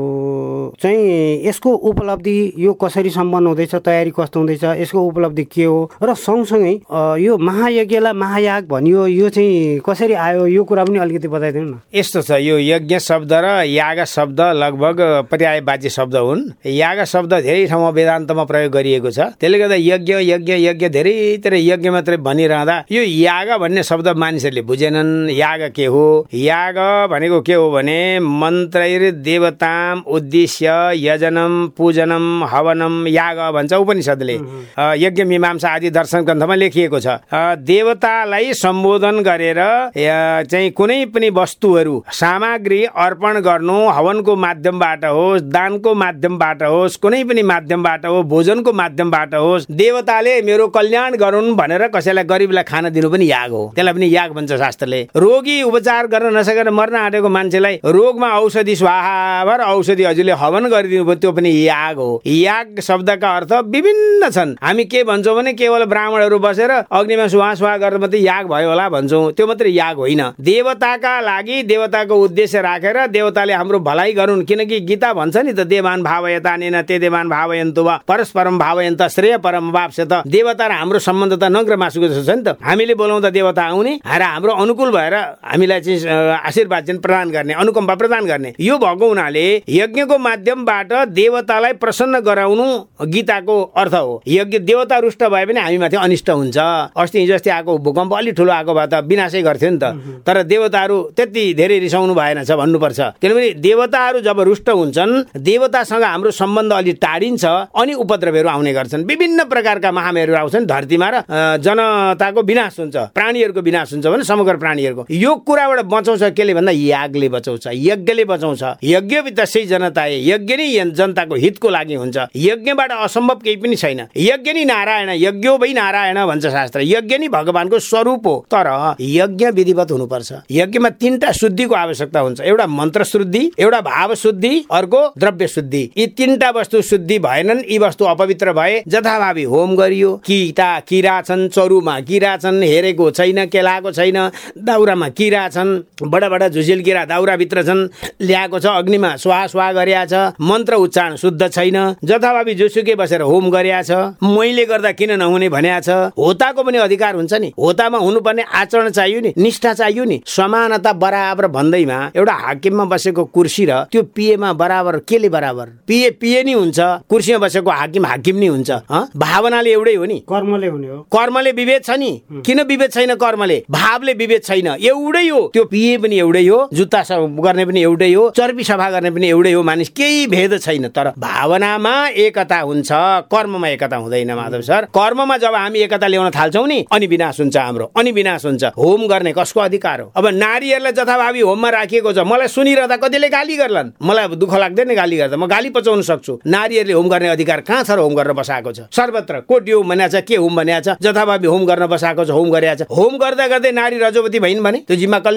चाहिँ यसको उपलब्धि यो कसरी सम्पन्न हुँदैछ, तयारी कस्तो हुँदैछ, यसको उपलब्धि के हो र सँगसँगै यो महायज्ञलाई महायाग भनियो, यो चाहिँ कसरी आयो, यो कुरा पनि अलिकति बताइदिनु न। यस्तो छ, यो यज्ञ शब्द र याग शब्द लगभग पर्यायवाची शब्द हुन्। याग शब्द धेरै ठाउँमा वेदान्तमा प्रयोग गरिएको छ। त्यसले गर्दा यज्ञ यज्ञ यज्ञ धेरैतिर यज्ञ मात्रै भनिरहँदा यो याग भन्ने शब्द मानिसहरूले बुझेनन्। याग के हो? याग भनेको के हो भने मन्त्रैर देवताम उद्देश्य यजनम पूजनम हवनम याग भन्छ उपनिषदले। यज्ञ मीमांसा आदि दर्शन ग्रन्थमा लेखिएको छ। देवतालाई सम्बोधन गरेर चाहिँ कुनै पनि वस्तुहरू सामग्री अर्पण गर्नु, हवनको माध्यमबाट होस्, दानको माध्यमबाट होस्, कुनै पनि माध्यमबाट हो, भोजनको माध्यमबाट होस्, देवताले मेरो कल्याण गरून् भनेर कसैलाई गरिबलाई खान दिनु पनि याग हो। त्यसलाई पनि याग भन्छ शास्त्रले। रोगी उपचार गर्न नसकेर मर्न आँटेको मान्छेलाई रोगमा औषधि स्वाहा भएर औषधि हजुरले हवन गरिदिनु भयो, त्यो पनि याग हो। याग शब्दका अर्थ विभिन्न छन्। हामी के भन्छौँ भने केवल ब्राह्मणहरू बसेर अग्निमा सुहा सुहा गरेर मात्रै याग भयो होला भन्छौँ, त्यो मात्रै याग होइन। देवताका लागि देवताको उद्देश्य राखेर देवताले हाम्रो भलाइ गरून्, किनकि गीता भन्छ नि त देवान भावयतानेन ते देवान भावयन्तु वा परस्परम भावयन्त श्रेय परम वाप्स्यत। देवता र हाम्रो सम्बन्ध त नग्र मासुको जस्तो छ नि त। हामीले बोलाउँदा देवता आउने र हाम्रो अनुकूल भएर हामीलाई चाहिँ आशीर्वाद चाहिँ प्रदान गर्ने, अनुकम्पा प्रदान गर्ने। यो भएको हुनाले यज्ञको माध्यमबाट देवतालाई प्रसन्न गराउनु गीताको अर्थ हो। यज्ञ देवता रुष्ट भए पनि हामी माथि अनिष्ट हुन्छ। अस्ति हिजो अस्ति आएको भूकम्प अलि ठुलो आएको भए त विनाशै गर्थ्यो नि त। तर देवताहरू त्यति धेरै रिसाउनु भएन छ भन्नुपर्छ। किनभने देवताहरू जब रुष्ट हुन्छन्, देवतासँग हाम्रो सम्बन्ध अलि टाढिन्छ अनि उपद्रवहरू आउने गर्छन्। विभिन्न प्रकारका महामारीहरू आउँछन् धरतीमा र जनताको विनाश हुन्छ, प्राणीहरूको विनाश हुन्छ भने समग्र प्राणीहरूको। यो कुराबाट बचाउँछ केले भन्दा यागले बचाउँछ, यज्ञले बचाउँछ। यज्ञ वित्तै जनता यज्ञ नै जनताको हितको लागि हुन्छ। यज्ञबाट असम्भव केही पनि छैन। यज्ञ नै नारायण, यज्ञो वै नारायण भन्छ शास्त्र। यज्ञ नै भगवानको स्वरूप हो। तर यज्ञ विधिवत हुनुपर्छ। यज्ञमा तीनटा शुद्धिको आवश्यकता हुन्छ। एउटा मन्त्र शुद्धि, एउटा भाव शुद्धि, अर्को द्रव्य शुद्धि। यी तीनटा वस्तु शुद्धि भएनन्, यी वस्तु अपवित्र भए जथाभावी होम गरियो। किटा किरा छन्, चरुमा किरा छन्, हेरेको छैन, केलाएको छैन, दाउरामा किरा छन्, बडा बडा झुसिल किरा दाउराभित्र छन्, ल्याएको छ अग्निमा स्वाहा स्वाहा गरिया छ, मन्त्र उच्चारण शुद्ध छैन, जथाभावी जोसुकै बसेर होम गरिया छ। मैले गर्दा किन नहुने भन्या छ। होताको पनि अधिकार हुन्छ नि। होतामा हुनुपर्ने आचरण चाहियो नि, निष्ठा चाहियो नि, समानता बराबर भन्दैमा एउटा हाकिममा बसेको कुर्सी र त्यो पिएमा बराबर केले बराबर? पिए पिए नि हुन्छ, कुर्सीमा बसेको हाकिम हाकिम नि हुन्छ। भावनाले एउटै हो नि, कर्मले हुने हो। कर्मले विभेद छ नि। किन विभेद छैन? कर्मले, भावले विभेद छैन, एउटै हो। त्यो पिए पनि एउटै हो, जुत्ता गर्ने पनि एउटै हो, चर्बी सफा गर्ने पनि एउटै हो। मानिस केही भेद छैन। तर भावनामा एकता हुन्छ, कर्ममा एकता हुँदैन माधव सर। कर्ममा जब हामी एकता ल्याउन थाल्छौँ नि अनि विनाश हुन्छ हाम्रो, अनि विनाश हुन्छ। होम गर्ने कसको अधिकार हो? अब नारीहरूलाई जथाभावी होममा राखिएको छ। मलाई सुनिरहँदा कतिले गाली गर्लान्, मलाई दुःख लाग्दैन गाली गर्दा, म गाली पचाउन सक्छु। नारीहरूले होम गर्ने अधिकार कहाँ छ र होम गरेर बसाएको छ? सर्वत्र कोटी होम भनिएको छ, के होम भनिएको छ? जथाभावी होम गर्न बसाएको छ, होम गरिएको छ। होम गर्दा गर्दै नारी रजोवती भइन् भने त्यो जिम्मा कसले लिने?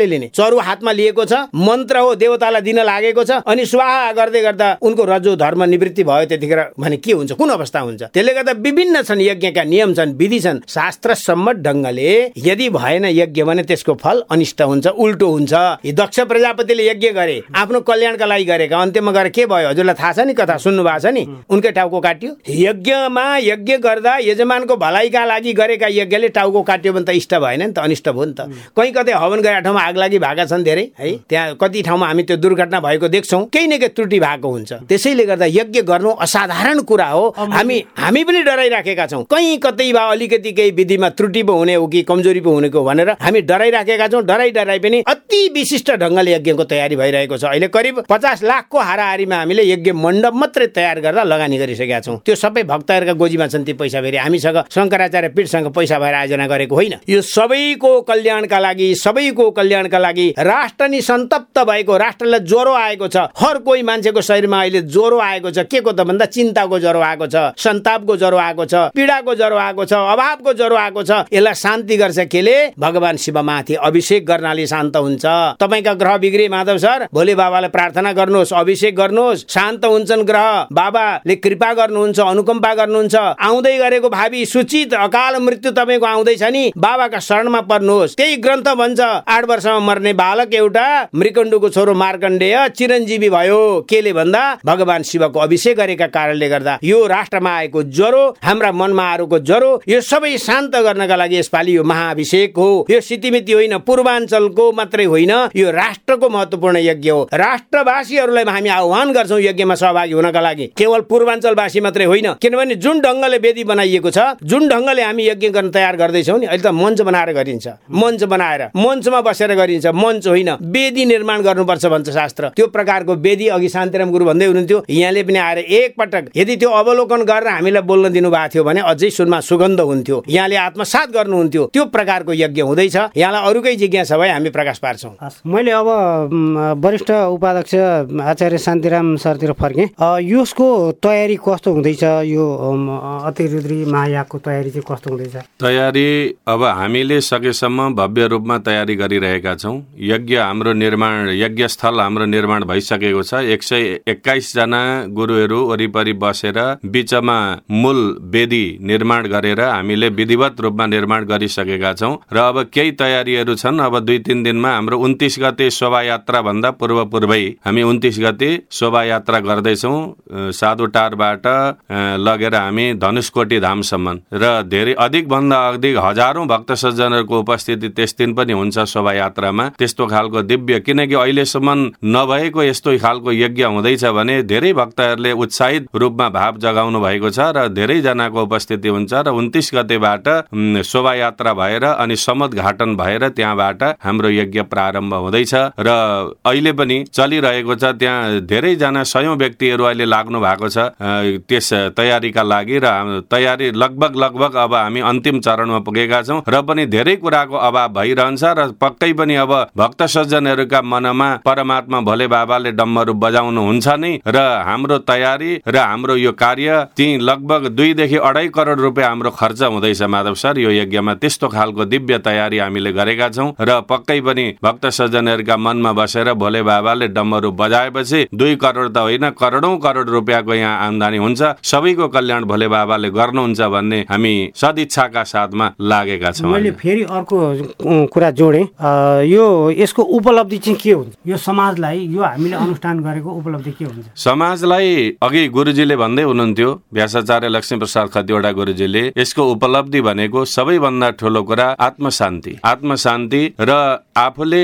अरू हातमा लिएको छ, मन्त्र हो देवतालाई दिन लागेको छ, अनि स्वाहा गर्दै गर्दा उनको रजो धर्म निवृत्ति भयो, त्यतिखेर भने के हुन्छ, कुन अवस्था हुन्छ? त्यसले गर्दा विभिन्न छन् यज्ञका नियम छन्, विधि छन्। शास्त्र सम्मत ढङ्गले यदि भएन यज्ञ भने त्यसको फल अनिष्ट हुन्छ, उल्टो हुन्छ। दक्ष प्रजापतिले यज्ञ गरे, आफ्नो कल्याणका लागि गरेका, अन्त्यमा गएर के भयो हजुरलाई थाहा छ नि, कथा सुन्नु भएको छ नि, उनकै टाउको काट्यो। यज्ञमा यज्ञ गर्दा यजमानको भलाइका लागि गरेका यज्ञले टाउको काट्यो भने त इष्ट भएन नि त, अनिष्ट भयो नि त। कहीँ कतै हवन गरेका ठाउँमा आग लागि भएका छन् धेरै है, त्यहाँ कति ठाउँमा हामी त्यो दुर्घटना भएको देख्छौँ, केही न केही त्रुटि भएको हुन्छ। त्यसैले गर्दा यज्ञ गर्नु असाधारण कुरा हो। हामी हामी पनि डराइराखेका छौँ, कहीँ कतै भए अलिकति केही विधिमा त्रुटि पो हुने हो कि कमजोरी पो हुनेको भनेर हामी डराइराखेका छौँ। डराइ डराइ पनि अति विशिष्ट ढङ्गले यज्ञको तयारी भइरहेको छ। अहिले करिब पचास लाखको हाराहारीमा हामीले यज्ञ मण्डप मात्रै तयार गर्दा लगानी गरिसकेका छौँ। त्यो सबै भक्तहरूका गोजीमा छन् ती पैसा, फेरि हामीसँग शङ्कराचार्य पीठसँग पैसा भएर आयोजना गरेको होइन। यो सबैको कल्याणका लागि, सबैको कल्याणका लागि, राष्ट्र नि सन्तप्त भएको, राष्ट्रलाई ज्वरो आएको छ। हर कोही मान्छेको शरीरमा अहिले ज्वरो आएको छ। के को त भन्दा चिन्ताको ज्वरो आएको छ, सन्तापको ज्वरो आएको छ, पीडाको ज्वरो आएको छ, अभावको ज्वरो आएको छ। यसलाई शान्ति गर्छ केले? भगवान शिवमाथि अभिषेक गर्नाले शान्त हुन्छ। तपाईँका ग्रह बिग्रे माधव सर, भोले बाबालाई प्रार्थना गर्नुहोस्, अभिषेक गर्नुहोस्, शान्त हुन्छन् ग्रह। बाबाले कृपा गर्नुहुन्छ, अनुकम्पा गर्नुहुन्छ। आउँदै गरेको भावी सूचित अकाल मृत्यु तपाईँको आउँदैछ नि, बाबाका शरणमा पर्नुहोस्। त्यही ग्रन्थ भन्छ आठ वर्षमा मर्ने बालक एउटा मृकण्डुको छोरो मार्कण्डेय चिरञ्जीवी भयो। केले भन्दा भगवान शिवको अभिषेक गरेका कारणले गर्दा यो राष्ट्रमा आएको ज्वरो, हाम्रा मनमा आएको ज्वरो, यो सबै शान्त गर्नका लागि यसपालि यो महाअभिषेक हो। यो सितिमिति होइन, पूर्वाञ्चलको मात्रै होइन, यो राष्ट्रको महत्त्वपूर्ण यज्ञ हो। राष्ट्रवासीहरूलाई हामी आह्वान गर्छौँ यज्ञमा सहभागी हुनका लागि, केवल पूर्वाञ्चलवासी मात्रै होइन। किनभने जुन ढङ्गले वेदी बनाइएको छ, जुन ढङ्गले हामी यज्ञ गर्न तयार गर्दैछौँ नि, अहिले त मञ्च बनाएर गरिन्छ, मञ्च बनाएर मञ्चमा बसेर गरिन्छ, मञ्च होइन, वेदी निर्माण गर्नुपर्छ भन्छ शास्त्र। त्यो प्रकारको वेदी अघि शान्तिराम गुरु भन्दै हुनुहुन्थ्यो, यहाँले पनि आएर एकपटक यदि त्यो अवलोकन गरेर हामीलाई बोल्न दिनुभएको थियो भने अझै सुनमा सुगन्ध हुन्थ्यो, यहाँले आत्मसात गर्नुहुन्थ्यो। त्यो प्रकारको यज्ञ हुँदैछ। यहाँलाई अरूकै जिज्ञासा भए हामी प्रकाश पार्छौँ। मैले अब वरिष्ठ उपाध्यक्ष आचार्य शान्तिराम सरतिर फर्केँ। यसको तयारी कस्तो हुँदैछ? यो अतिरुद्री महायागको तयारी चाहिँ कस्तो हुँदैछ? तयारी अब हामीले सकेसम्म भव्य रूपमा तयारी गरिरहेका छौँ। यज्ञ हाम्रो निर्माण, यज्ञ स्थल हाम्रो निर्माण भइसकेको छ। एक सय एक्काइस जना गुरुहरू वरिपरि बसेर बीचमा मूल वेदी निर्माण गरेर हामीले विधिवत रूपमा निर्माण गरिसकेका छौँ। र अब केही तयारीहरू छन्। अब दुई तीन दिनमा हाम्रो उन्तिस गते शोभायात्रा भन्दा पूर्व पूर्वै हामी उन्तिस गते शोभायात्रा गर्दैछौँ। साधुटारबाट लगेर हामी धनुषकोटी धामसम्म, र धेरै अधिक भन्दा अधिक हजारौं भक्त सज्जनहरूको उपस्थिति त्यस दिन पनि हुन्छ शोभायात्रामा। त्यस्तो खालको दिव्य, किनकि अहिलेसम्म नभएको यस्तो खालको यज्ञ हुँदैछ भने धेरै भक्तहरूले उत्साहित रूपमा भाव जगाउनु भएको छ र धेरैजनाको उपस्थिति हुन्छ। र उन्तिस गतेबाट शोभायात्रा भएर अनि समद घाटन भएर त्यहाँबाट हाम्रो यज्ञ प्रारम्भ हुँदैछ र अहिले पनि चलिरहेको छ। त्यहाँ धेरैजना सयौं व्यक्तिहरू अहिले लाग्नु भएको छ त्यस तयारीका लागि, र तयारी लगभग लगभग अब हामी अन्तिम चरणमा पुगेका छौँ। र पनि धेरै कुराको अभाव भइरहन्छ र पक्कै पनि अब भक्त सज्जनहरूका मनमा परमात्मा भोले बाबाले डम्बरू बजाउनु हुन्छ नै। र हाम्रो तयारी र हाम्रो यो कार्य ती लगभग दुईदेखि अढाई करोड रुपियाँ हाम्रो खर्च हुँदैछ माधव सर यो यज्ञमा। त्यस्तो खालको दिव्य तयारी हामीले गरेका छौँ र पक्कै पनि भक्त सज्जनहरूका मनमा बसेर भोले बाबाले डम्बरू बजाएपछि दुई करोड त होइन, करोडौं करोड रुपियाँको यहाँ आमदानी हुन्छ। सबैको कल्याण भोले बाबाले गर्नुहुन्छ भन्ने हामी सदिच्छाका साथमा लागेका छौँ। मैले फेरि अर्को कुरा जोडेँ, यो यसको उपलब्धि चाहिँ के हुन्छ? यो समाजलाई, यो हामीले अनुष्ठान गरेको उपलब्धि के हुन्छ? समाजलाई अघि गुरुजीले भन्दै हुनुहुन्थ्यो, व्यासाचार्य लक्ष्मीप्रसाद खतिवडा गुरुजीले, यसको उपलब्धि भनेको सबैभन्दा ठुलो कुरा आत्मशान्ति। आत्मशान्ति र आफूले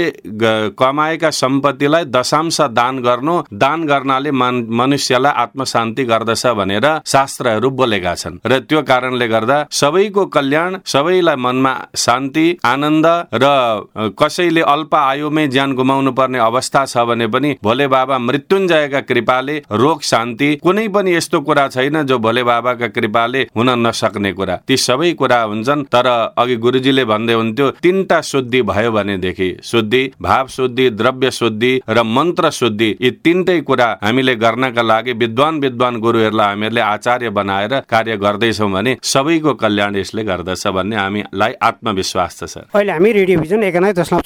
कमाएका सम्पत्तिलाई दशांश दान गर्नु, दान गर्नाले मनुष्यलाई आत्मशान्ति गर्दछ भनेर शास्त्रहरू बोलेका छन्। र त्यो कारणले गर्दा सबैको कल्याण, सबैलाई मनमा शान्ति, आनन्द, र कसैले अल्प आयुमै ज्यान गुमाउनु पर्ने अवस्था छ भने पनि भोले बाबा मृत्युञ्जयका कृपाले रोग शान्ति, कुनै पनि यस्तो कुरा छैन जो भोले बाबाका कृपाले हुन नसक्ने कुरा। ती सबै कुरा हुन्छन्। तर अघि गुरुजीले भन्दै हुन्थ्यो, तीनटा शुद्धि भयो भनेदेखि, शुद्धि, भाव शुद्धि, द्रव्य शुद्धि र मन्त्र शुद्धि, यी तीनटै कुरा हामीले गर्नका लागि विद्वान विद्वान गुरुहरूलाई हामीहरूले आचार्य बनाएर कार्य गर्दैछौँ भने सबैको कल्याण यसले गर्दछ भन्ने हामीलाई आत्मविश्वास छ सर। अहिले हामी रेडियो भिजन एकानब्बे दशमलव छ मेगाहर्जको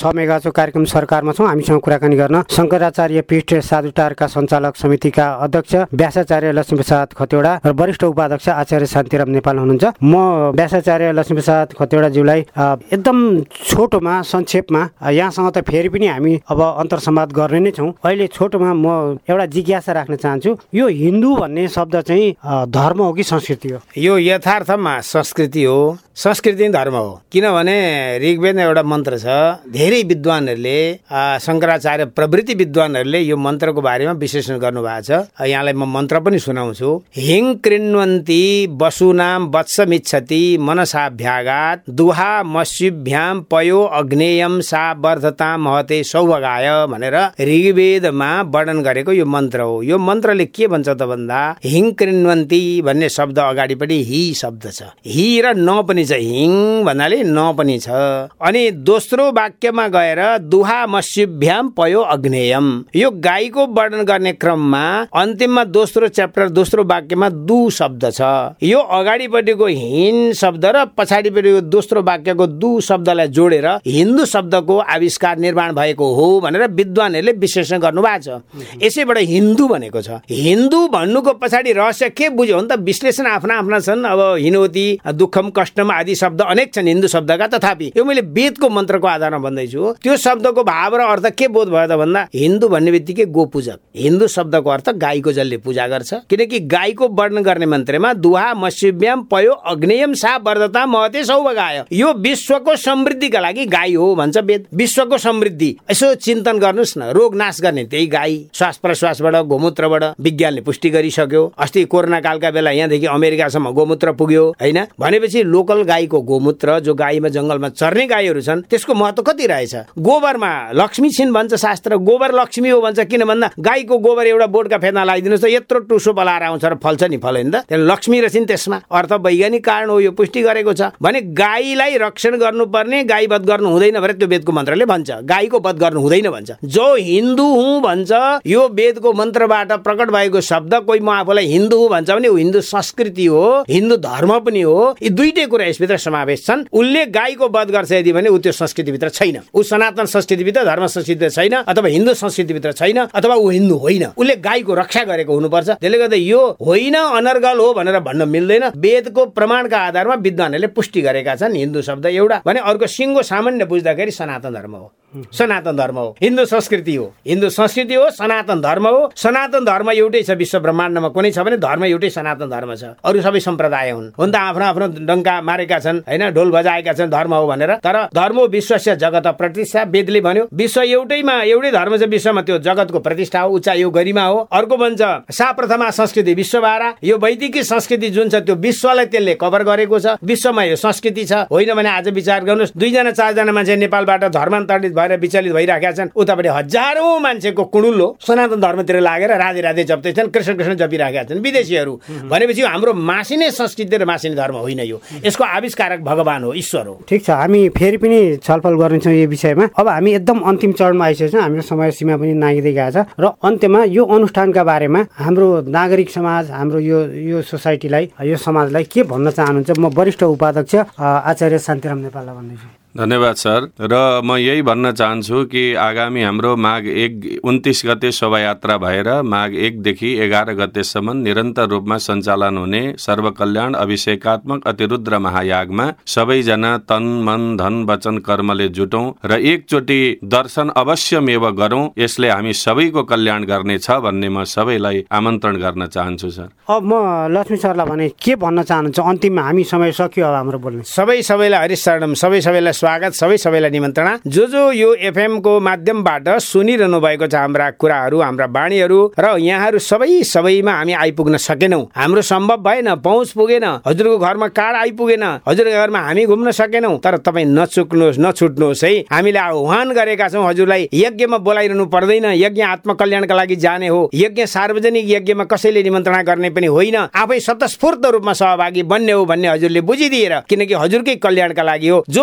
आज कार्यक्रम सरकारमा छौँ। हामीसँग कुराकानी गर्न शङ्कराचार्य पीठ साधुटारका सञ्चालक समितिका अध्यक्ष व्यासाचार्य लक्ष्मीप्रसाद खतिवडा र वरिष्ठ उपाध्यक्ष आचार्य शान्तिराम नेपाल हुनुहुन्छ। म व्यासाचार्य लक्ष्मीप्रसाद खतिवडाज्यूलाई एकदम छोटोमा संक्षेपमा यहाँसँग त फेरि पनि हामी अब अन्तर्संवाद गर्ने नै छौँ। अहिले छोटोमा म एउटा जिज्ञासा राख्न चाहन्छु, यो हिन्दू भन्ने शब्द चाहिँ धर्म हो कि संस्कृति हो? यो यथार्थमा संस्कृति हो, संस्कृति धर्म हो। किनभने ऋग्वेदमा एउटा मन्त्र छ, धेरै विद्वानहरूले शङ्कराचार्य प्रवृत्ति विद्वानहरूले यो मन्त्रको बारेमा विश्लेषण गर्नुभएको छ। यहाँलाई म मन्त्र पनि सुनाउँछु। हिङ कृण्वन्ती वसुनाम वत्समिच्छति मनसाभ्यागात दुहा मस्युभ्याम पयो अग्नेयम सा वर्धता महते सौभगाय भनेर ऋग्वेदमा वर्णन गरेको यो मन्त्र हो। यो मन्त्रले के भन्छ त भन्दा हिङ कृण्वन्ती भन्ने शब्द अगाडिपट्टि हि शब्द छ, हि र न पनि छ। हिङ भन्नाले न पनि छ। अनि दोस्रो वाक्यमा गएर दुहा मस्युभ्याम पयो अग्नेयम, यो गाईको वर्णन गर्ने क्रममा अन्तिममा दोस्रो च्याप्टर दोस्रो वाक्यमा दु शब्द छ। यो अगाडिपट्टिको हिन शब्द र पछाडिपट्टिको दोस्रो वाक्यको दु शब्दलाई जोडेर हिन्दू शब्दको आविष्कार निर्माण भएको हो भनेर विद्वानहरूले विश्लेषण गर्नुभएको छ। यसैबाट हिन्दू भनेको छ। हिन्दू भन्नुको पछाडि रहस्य के बुझ्यो भने त विश्लेषण आफ्ना आफ्ना छन्। अब हिनोति दुःखम कष्टम आदि शब्द अनेक छन् हिन्दू शब्दका, तथापि यो मैले वेदको मन्त्रको आधारमा भन्दैछु। त्यो शब्दको भाव र अर्थ के बोध भयो त भन्दा हिन्दू भन्ने बित्तिकै गो पूजक। हिन्दू शब्दको अर्थ गाईको जसले पूजा गर्छ, किनकि गाईको वर्णन गर्ने मन्त्रमा दुहा मस्युभ्याम पयो अग्नेयम सा वर्धता महते सौभगाय, यो विश्वको समृद्धिका लागि गाई हो भन्छ वेद। विश्वको समृद्धि यसो चिन्तन गर्नुहोस् न, रोग नाश गर्ने त्यही गाई, श्वास प्रश्वासबाट गोमूत्रबाट विज्ञानले पुष्टि गरिसक्यो। अस्ति कोरोना कालका बेला यहाँदेखि अमेरिकासम्म गोमूत्र पुग्यो होइन। भनेपछि लोकल गाईको गोमूत्र, जो गाईमा जंगलमा चर्ने गाईहरू छन्, त्यसको महत्व कति रहेछ। गोबरमा लक्ष्मी छिन् भन्छ शास्त्र, गोबर लक्ष्मी हो भन्छ। किन भन्दा गाईको गोबर एउटा बोटका फेदमा लगाइदिनुहोस् त यत्रो टुसो बलाएर आउँछ र फल्छ नि, फल्दैन त। त्यहाँ लक्ष्मी रहेछन्, त्यसमा अर्थ वैज्ञानिक कारण हो, यो पुष्टि गरेको छ। भने गाईलाई रक्षण गर्नुपर्ने, गाई वध गर्नु हुँदैन भनेर त्यो वेदको मन्त्रले भन्छ। गाईको वध गर्नु हुँदैन भन्छ। जो हिन्दू हुँ भन्छ, यो वेदको मन्त्रबाट प्रकट भएको शब्द, कोही म आफूलाई हिन्दू हुँ भन्छ भने ऊ हिन्दू संस्कृति हो, हिन्दू धर्म पनि हो। यी दुईटै कुरा यसभित्र समावेश छन्। उसले गाईको वध गर्छ यदि भने ऊ त्यो संस्कृतिभित्र छैन, ऊ सनातन संस्कृतिभित्र धर्म संस्कृतिभित्र छैन, अथवा हिन्दू संस्कृतिभित्र छैन, अथवा ऊ हिन्दू होइन। उसले गाईको रक्षा गरेको हुनुपर्छ। त्यसले गर्दा यो होइन अनर्गल हो भनेर भन्न मिल्दैन। वेदको प्रमाणका आधारमा विद्वानहरूले पुष्टि गरेका छन्। हिन्दू शब्द एउटा भने अर्को सिङ्गो सामान्य बुझ्दाखेरि सनातन धर्म हो, सनातन धर्म हो, हिन्दू संस्कृति हो, हिन्दू संस्कृति हो, सनातन धर्म हो। सनातन धर्म एउटै छ विश्व ब्रह्माण्डमा, कुनै छ भने धर्म एउटै सनातन धर्म छ। अरू सबै सम्प्रदाय हुन् हुन त आफ्नो आफ्नो डङ्का मारेका छन् होइन, ढोल बजाएका छन् धर्म हो भनेर। तर धर्म विश्वस्य जगत प्रतिष्ठा, वेदले भन्यो विश्व एउटैमा एउटै धर्म छ, विश्वमा त्यो जगतको प्रतिष्ठा हो, उचाइ हो, गरिमा हो। अर्को भन्छ सा प्रथमा संस्कृति विश्वबारा, यो वैदिक संस्कृति जुन छ त्यो विश्वलाई त्यसले कभर गरेको छ। विश्वमा यो संस्कृति छ। होइन भने आज विचार गर्नुहोस्, दुईजना चारजना मान्छे नेपालबाट धर्मान्तरित भएर विचलित भइराखेका छन्, उतापट्टि हजारौं मान्छेको कुडुल्लो सनातन धर्मतिर लागेर राधे राधे जप्दै छन्, कृष्ण कृष्ण जपिराखेका छन् विदेशीहरू। भनेपछि हाम्रो मासिने संस्कृति र मासिने धर्म होइन, यो यसको आविष्कारक भगवान हो, ईश्वर हो। ठिक छ, हामी फेरि पनि छलफल गर्नेछौँ यो विषयमा। अब हामी एकदम अन्तिम चरणमा आइसकेको छौँ, हाम्रो समय सीमा पनि नागिँदै गएको छ र अन्त्यमा यो अनुष्ठानका बारेमा हाम्रो नागरिक समाज, हाम्रो यो यो सोसाइटीलाई, यो समाजलाई के भन्न चाहनुहुन्छ? म वरिष्ठ उपाध्यक्ष आचार्य शान्तिराम नेपाललाई भन्दैछु। धन्यवाद सर। र म यही भन्न चाहन्छु कि आगामी हाम्रो माघ एक उन्तिस गते शोभायात्रा भएर माघ एकदेखि एघार गतेसम्म निरन्तर रूपमा सञ्चालन हुने सर्वकल्याण अभिषेकात्मक अतिरुद्र महायागमा सबैजना तन मन धन वचन कर्मले जुटौं र एकचोटि दर्शन अवश्यमेव गरौं। यसले हामी सबैको कल्याण गर्नेछ भन्ने म सबैलाई आमन्त्रण गर्न चाहन्छु सर। अब म लक्ष्मी सरलाई भने के भन्न चाहनुहुन्छ अन्तिममा? हामी समय सक्यो अब हाम्रो बोल्ने। सबै सबैलाई हरिशरणम, सबै सबैलाई स्वागत, सबै सबैलाई निमन्त्रणा। जो जो यो एफएम को माध्यमबाट सुनिरहनु भएको छ हाम्रा कुराहरू, हाम्रा बाणीहरू, र यहाँहरू सबै सबैमा हामी आइपुग्न सकेनौं। हाम्रो सम्भव भएन, पहुँच पुगेन, हजुरको घरमा कार्ड आइपुगेन, हजुरको घरमा हामी घुम्न सकेनौं। तर तपाईँ नचुक्नुहोस्, नछुट्नुहोस् है। हामीले आह्वान गरेका छौँ हजुरलाई, यज्ञमा बोलाइरहनु पर्दैन। यज्ञ आत्मकल्याणका लागि जाने हो। यज्ञ सार्वजनिक यज्ञमा कसैले निमन्त्रणा गर्ने पनि होइन, आफै स्वतस्फूर्त रूपमा सहभागी बन्ने हो भन्ने हजुरले बुझिदिएर, किनकि हजुरकै कल्याणका लागि हो। जो पुग्नुहुन्छ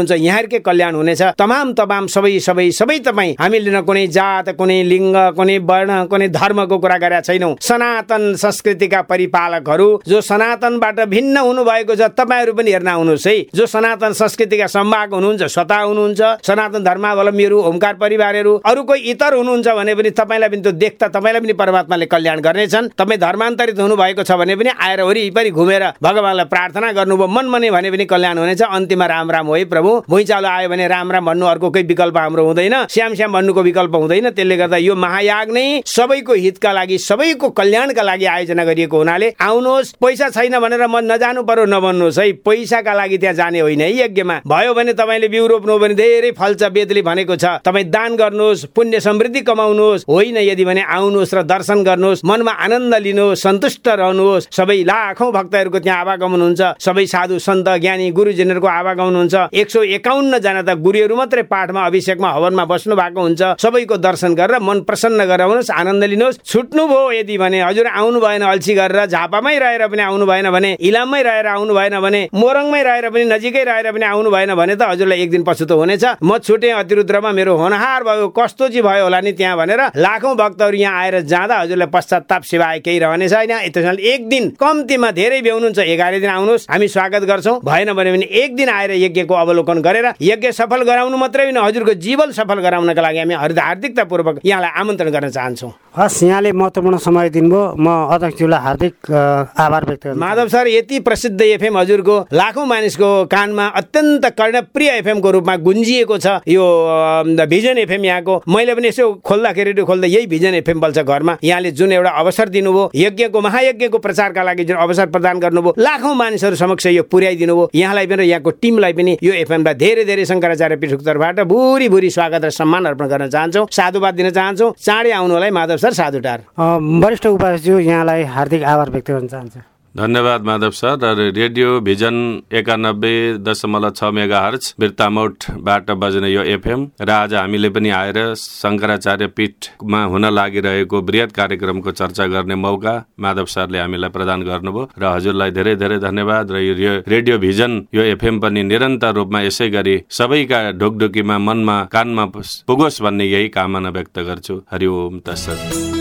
हुनुहुन्छ यहाँहरुकै कल्याण हुनेछ। तमाम तमाम सबै सबै सबै तपाईँ हामीले न कुनै जात कुनै लिङ्ग कुनै वर्ण कुनै धर्मको कुरा गरेका छैनौँ। सनातन संस्कृतिका परिपालकहरू जो सनातनबाट भिन्न हुनुभएको छ तपाईँहरू पनि हेर्न आउनुहोस् है। जो सनातन संस्कृतिका संवाहक हुनुहुन्छ स्वतः हुनुहुन्छ, सनातन धर्मावलम्बीहरू ओमकार परिवारहरू, अरू कोही इतर हुनुहुन्छ भने पनि तपाईँलाई पनि त्यो देख्दा तपाईँलाई पनि परमात्माले कल्याण गर्नेछन्। तपाईँ धर्मान्तरित हुनुभएको छ भने पनि आएर वरिपरि घुमेर भगवानलाई प्रार्थना गर्नुभयो मन मने भने पनि कल्याण हुनेछ। अन्तिममा राम राम हो है प्रभु। भुइँचालो आयो भने राम राम भन्नु अर्को कोही विकल्प हाम्रो हुँदैन, श्याम श्याम भन्नुको विकल्प हुँदैन। त्यसले गर्दा यो महायाग नै सबैको हितका लागि सबैको कल्याणका लागि आयोजना गरिएको हुनाले आउनुहोस्। पैसा छैन भनेर म नजानु पर्यो नभन्नुहोस् है। पैसाका लागि त्यहाँ जाने होइन है। यज्ञमा भयो भने तपाईँले बिउ रोप्नु भने धेरै फल्छ बेदले भनेको छ। तपाईँ दान गर्नुहोस्, पुण्य समृद्धि कमाउनुहोस्। होइन यदि भने आउनुहोस् र दर्शन गर्नुहोस्, मनमा आनन्द लिनुहोस्, सन्तुष्ट रहनुहोस्। सबै लाखौं भक्तहरूको त्यहाँ आवागमन हुन्छ। सबै साधु सन्त ज्ञानी गुरुजनहरूको आवागमन हुन्छ। एक सौ एकाउन्न जना त गुरुहरू मात्रै पाठमा अभिषेकमा हवनमा बस्नु भएको हुन्छ। सबैको दर्शन गरेर मन प्रसन्न गराउनुहोस्, आनन्द लिनुहोस्। छुट्नु भयो यदि भने हजुर आउनु भएन अल्छी गरेर झापामै रहेर पनि आउनु भएन भने, इलाममै रहेर आउनु भएन भने, मोरङमै रहेर पनि नजिकै रहेर पनि आउनु भएन भने त हजुरलाई एक दिन पछुतो हुनेछ। म छुटे अतिरुद्रमा मेरो होनहार भयो कस्तो चाहिँ भयो होला नि त्यहाँ भनेर लाखौं भक्तहरू यहाँ आएर जाँदा हजुरलाई पश्चाताप सिवाय केही रहने छैन। त्यसैले एक दिन कम्तीमा धेरै भ्याउनुहुन्छ एघार दिन आउनुहोस्, हामी स्वागत गर्छौँ। भएन भने पनि एक दिन आएर यज्ञको अवलोकन गरेर यज्ञ सफल गराउनु मात्रै होइन हजुरको जीवन सफल गराउनका लागि हामी हार्दिकतापूर्वक यहाँलाई आमन्त्रण गर्न चाहन्छौँ। हस्, यहाँले महत्त्वपूर्ण समय दिनुभयो। म अध्यक्षज्यूलाई हार्दिक आभार व्यक्त गर्छु। माधव सर, यति प्रसिद्ध एफएम हजुरको लाखौं मानिसको कानमा अत्यन्त कर्णप्रिय एफएमको रूपमा गुन्जिएको छ यो भिजन एफएम यहाँको। मैले पनि यसो खोल्दाखेरि रेडियो खोल्दा यही भिजन एफएम बल्छ घरमा। यहाँले जुन एउटा अवसर दिनुभयो, यज्ञको महायज्ञको प्रचारका लागि जुन अवसर प्रदान गर्नुभयो, लाखौं मानिसहरू समक्ष यो पुर्याइदिनु भयो। यहाँलाई पनि यहाँको टिमलाई पनि यो एफएमलाई धेरै धेरै शङ्कराचार्य पीठको तर्फबाट भुरी भुरी स्वागत र सम्मान अर्पण गर्न चाहन्छौँ, साधुवाद दिन चाहन्छौँ। चाँडै आउनु होला है माधव सर, साधुटार। वरिष्ठ उपाध्यक्षज्यू यहाँलाई हार्दिक आभार व्यक्त गर्न चाहन्छु। धन्यवाद माधव सर। र रेडियो भिजन एकानब्बे दशमलव छ मेगा हर्च बिर्तामोटबाट बज्ने यो एफएम र आज हामीले पनि आएर शङ्कराचार्य पीठमा हुन लागिरहेको बृहत कार्यक्रमको चर्चा गर्ने मौका माधव सरले हामीलाई प्रदान गर्नुभयो र हजुरलाई धेरै धेरै धन्यवाद। र यो रेडियो भिजन यो एफएम पनि निरन्तर रूपमा यसै गरी सबैका ढोकढोकीमा मनमा कानमा पुगोस् भन्ने यही कामना व्यक्त गर्छु। हरि ओम तत्सत्।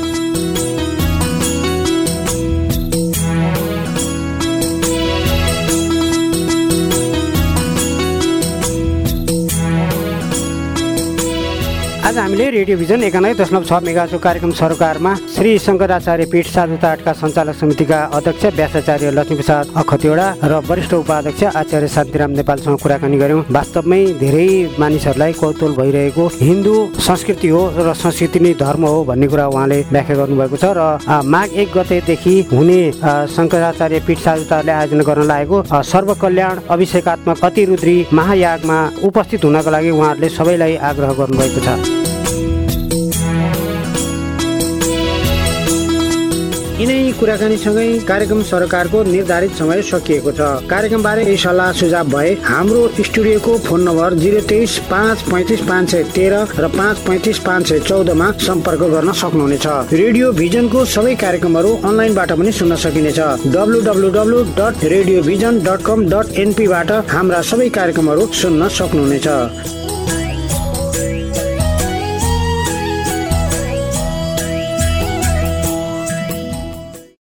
आज हामीले रेडियो भिजन एकानब्बे दशमलव छ मेगाहर्जको कार्यक्रम सरोकारमा श्री शङ्कराचार्य पीठ साधुताटका सञ्चालक समितिका अध्यक्ष व्यासाचार्य लक्ष्मीप्रसाद खतिवडा र वरिष्ठ उपाध्यक्ष आचार्य शान्तिराम नेपालसँग कुराकानी गऱ्यौँ। वास्तवमै धेरै मानिसहरूलाई कौतूहल भइरहेको हिन्दू संस्कृति हो र संस्कृति नै धर्म हो भन्ने कुरा उहाँले व्याख्या गर्नुभएको छ। र माघ एक गतेदेखि हुने शङ्कराचार्य पीठ साधुताटले आयोजना गर्न लागेको सर्वकल्याण अभिषेकात्मक अतिरुद्री महायागमा उपस्थित हुनका लागि उहाँहरूले सबैलाई आग्रह गर्नुभएको छ। यिनै कुराकानीसँगै कार्यक्रम सरकारको निर्धारित समय सकिएको छ। कार्यक्रमबारे केही सल्लाह सुझाव भए हाम्रो स्टुडियोको फोन नम्बर जिरो तेइस पाँच पैँतिस पाँच सय तेह्र र पाँच पैँतिस पाँच सय चौधमा सम्पर्क गर्न सक्नुहुनेछ। रेडियो भिजनको सबै कार्यक्रमहरू अनलाइनबाट पनि सुन्न सकिनेछ। W W W dot radio vision dot com dot एनपीबाट हाम्रा सबै कार्यक्रमहरू सुन्न सक्नुहुनेछ।